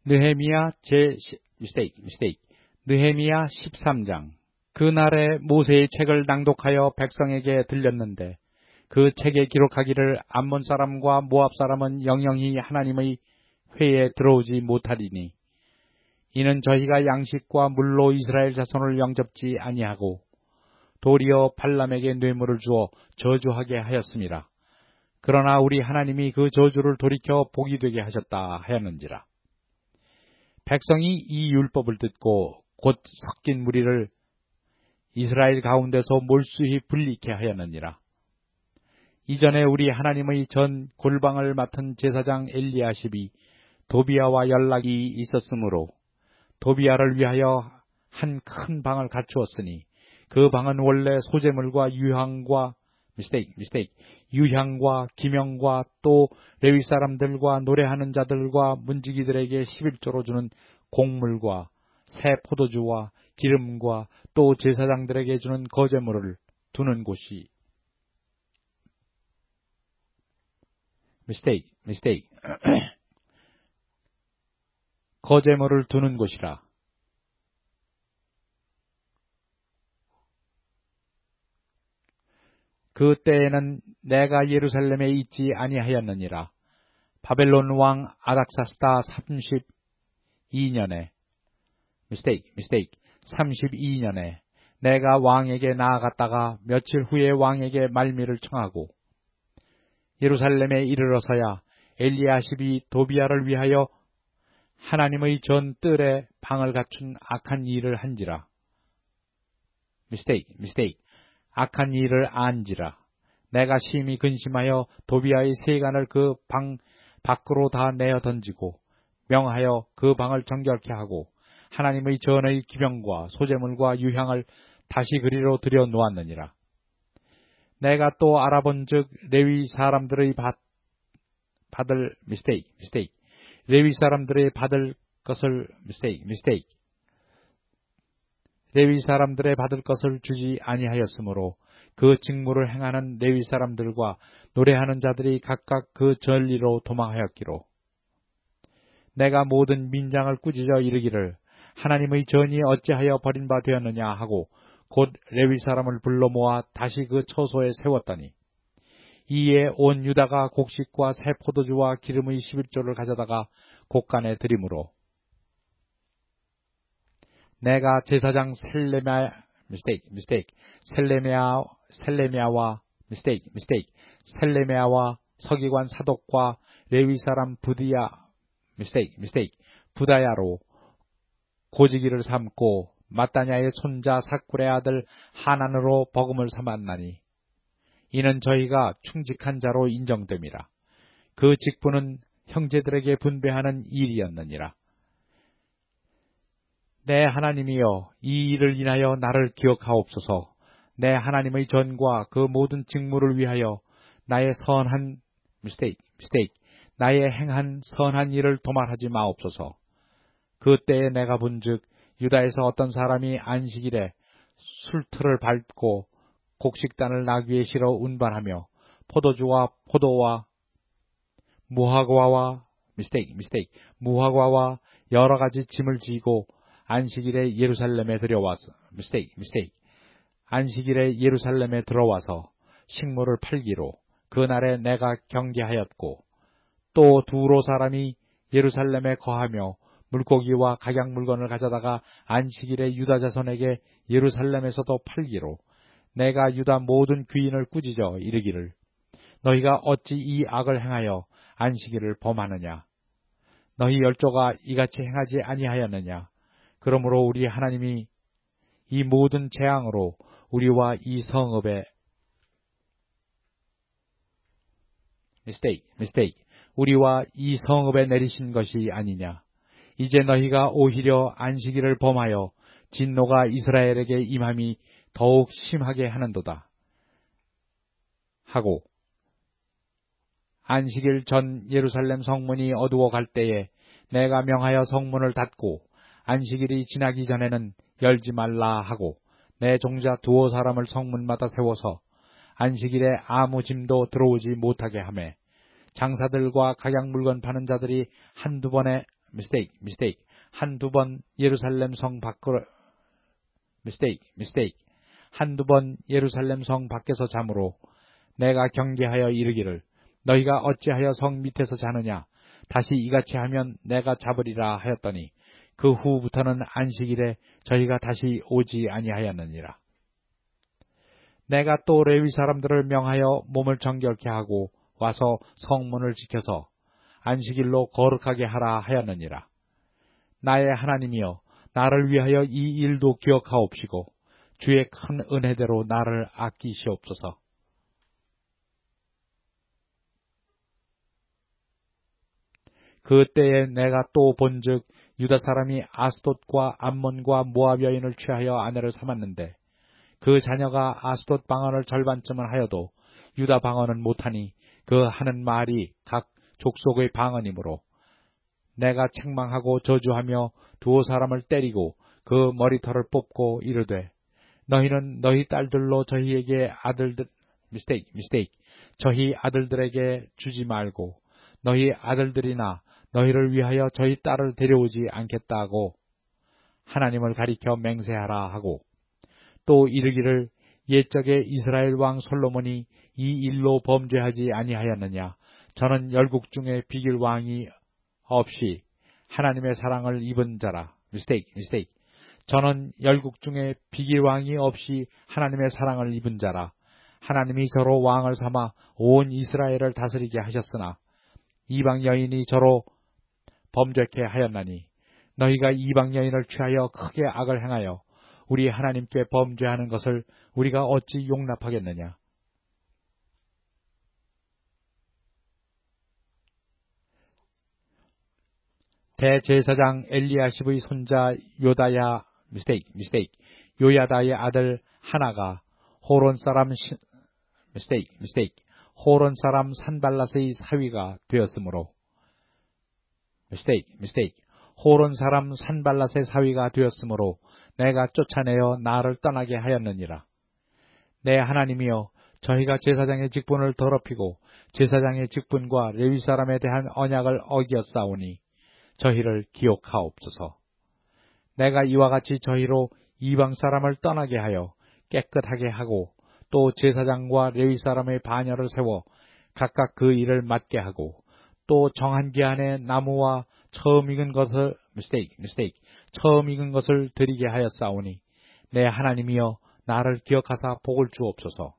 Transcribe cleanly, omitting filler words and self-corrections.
느헤미야 느헤미야 13장. 그날에 모세의 책을 낭독하여 백성에게 들렸는데 그 책에 기록하기를 암몬 사람과 모압 사람은 영영히 하나님의 회에 들어오지 못하리니 이는 저희가 양식과 물로 이스라엘 자손을 영접지 아니하고 도리어 발람에게 뇌물을 주어 저주하게 하였음이라. 그러나 우리 하나님이 그 저주를 돌이켜 복이 되게 하셨다 하였는지라. 백성이 이 율법을 듣고 곧 섞인 무리를 이스라엘 가운데서 몰수히 분리케 하였느니라. 이전에 우리 하나님의 전 골방을 맡은 제사장 엘리야십이 도비야와 연락이 있었으므로 도비야를 위하여 한 큰 방을 갖추었으니 그 방은 원래 소재물과 유향과 기명과 또 레위 사람들과 노래하는 자들과 문지기들에게 11조로 주는 곡물과 새 포도주와 기름과 또 제사장들에게 주는 거제물을 두는 곳이 거제물을 두는 곳이라. 그 때에는 내가 예루살렘에 있지 아니하였느니라. 바벨론 왕 아닥사스다 32년에 32년에 내가 왕에게 나아갔다가 며칠 후에 왕에게 말미를 청하고 예루살렘에 이르러서야 엘리야십이 도비야를 위하여 하나님의 전 뜰에 방을 갖춘 악한 일을 한지라. 악한 일을 안지라. 내가 심히 근심하여 도비야의 세간을 그 방 밖으로 다 내어 던지고 명하여 그 방을 정결케 하고 하나님의 전의 기명과 소재물과 유향을 다시 그리로 들여 놓았느니라. 내가 또 알아본즉 레위 사람들의 레위 사람들의 받을 것을 주지 아니하였으므로 그 직무를 행하는 레위 사람들과 노래하는 자들이 각각 그 전리로 도망하였기로 내가 모든 민장을 꾸짖어 이르기를 하나님의 전이 어찌하여 버린 바 되었느냐 하고 곧 레위 사람을 불러 모아 다시 그 처소에 세웠더니 이에 온 유다가 곡식과 새 포도주와 기름의 11조를 가져다가 곡간에 드림으로 내가 제사장 셀레메아와 서기관 사독과 레위 사람 부다야로 고지기를 삼고 마따냐의 손자 삭굴의 아들 하난으로 버금을 삼았나니 이는 저희가 충직한 자로 인정됨이라. 그 직분은 형제들에게 분배하는 일이었느니라. 내 하나님이여 이 일을 인하여 나를 기억하옵소서. 내 하나님의 전과 그 모든 직무를 위하여 나의 행한 선한 일을 도말하지 마옵소서. 그때에 내가 본즉 유다에서 어떤 사람이 안식일에 술틀을 밟고 곡식단을 나귀에 실어 운반하며 포도주와 포도와 무화과와 여러 가지 짐을 지고 안식일에 예루살렘에 들어와서 식물을 팔기로 그날에 내가 경계하였고 또 두로 사람이 예루살렘에 거하며 물고기와 각양 물건을 가져다가 안식일에 유다 자손에게 예루살렘에서도 팔기로 내가 유다 모든 귀인을 꾸짖어 이르기를 너희가 어찌 이 악을 행하여 안식일을 범하느냐. 너희 열조가 이같이 행하지 아니하였느냐. 그러므로 우리 하나님이 이 모든 재앙으로 우리와 이 성읍에 내리신 것이 아니냐. 이제 너희가 오히려 안식일을 범하여 진노가 이스라엘에게 임함이 더욱 심하게 하는도다 하고 안식일 전 예루살렘 성문이 어두워 갈 때에 내가 명하여 성문을 닫고 안식일이 지나기 전에는 열지 말라 하고 내 종자 두어 사람을 성문마다 세워서 안식일에 아무 짐도 들어오지 못하게 하매 장사들과 각양 물건 파는 자들이 한두 번에 한두 번 예루살렘 성 밖으로 한두 번 예루살렘 성 밖에서 잠으로 내가 경계하여 이르기를 너희가 어찌하여 성 밑에서 자느냐 다시 이같이 하면 내가 잡으리라 하였더니 그 후부터는 안식일에 저희가 다시 오지 아니하였느니라. 내가 또 레위 사람들을 명하여 몸을 정결케 하고 와서 성문을 지켜서 안식일로 거룩하게 하라 하였느니라. 나의 하나님이여 나를 위하여 이 일도 기억하옵시고 주의 큰 은혜대로 나를 아끼시옵소서. 그때에 내가 또 본즉 유다 사람이 아스돗과 암몬과 모압 여인을 취하여 아내를 삼았는데 그 자녀가 아스돗 방언을 절반쯤은 하여도 유다 방언은 못하니 그 하는 말이 각 족속의 방언이므로 내가 책망하고 저주하며 두어 사람을 때리고 그 머리털을 뽑고 이르되 너희는 너희 딸들로 저희에게 저희 아들들에게 주지 말고 너희 아들들이나 너희를 위하여 저희 딸을 데려오지 않겠다고 하나님을 가리켜 맹세하라 하고 또 이르기를 옛적에 이스라엘 왕 솔로몬이 이 일로 범죄하지 아니하였느냐 저는 열국 중에 비길 왕이 없이 하나님의 사랑을 입은 자라. 저는 열국 중에 비길 왕이 없이 하나님의 사랑을 입은 자라. 하나님이 저로 왕을 삼아 온 이스라엘을 다스리게 하셨으나 이방 여인이 저로 범죄케 하였나니 너희가 이방 여인을 취하여 크게 악을 행하여 우리 하나님께 범죄하는 것을 우리가 어찌 용납하겠느냐. 대제사장 엘리야십의 손자 요야다의 아들 하나가 호론 사람 산발랏의 사위가 되었으므로 호론 사람 산발랏의 사위가 되었으므로 내가 쫓아내어 나를 떠나게 하였느니라. 내 하나님이여 저희가 제사장의 직분을 더럽히고 제사장의 직분과 레위 사람에 대한 언약을 어기었사오니 저희를 기억하옵소서. 내가 이와 같이 저희로 이방 사람을 떠나게 하여 깨끗하게 하고 또 제사장과 레위 사람의 반열을 세워 각각 그 일을 맡게 하고 또 정한 기한에 나무와 처음 익은 것을 드리게 하였사오니 내 하나님이여 나를 기억하사 복을 주옵소서.